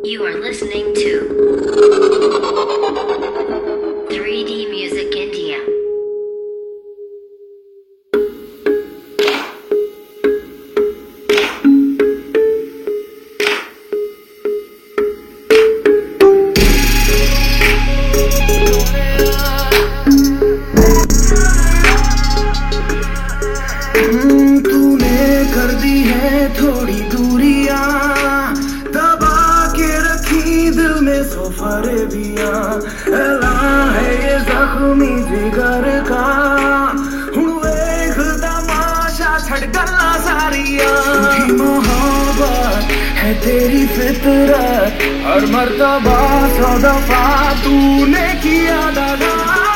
You are listening to 3D Music India. तूने कर दी है थोड़ी दूरियां, दबा के रखी दिल में सोफरेबियां। ऐलान है ये जख्मी जिगर का, हुण वेख तमाशा छड़ गल्ला सारियां। झूठी मोहब्बत है तेरी फितरत, हर मर्तबा 100 दफा तूने किया दगा।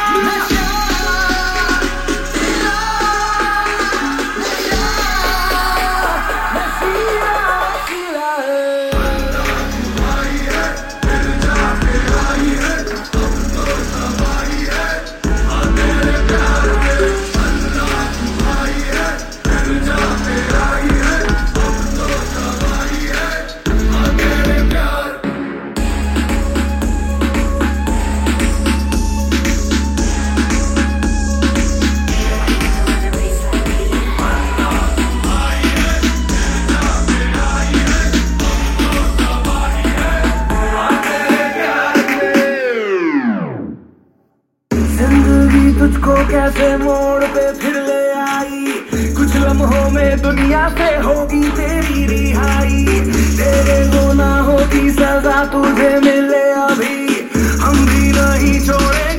जिंदगी तुझको कैसे मोड़ पे फिर ले आई, कुछ लम्हों में दुनिया से होगी तेरी रिहाई। तेरे गुनाहों की सजा तुझे मिले अभी, हम भी नहीं छोड़े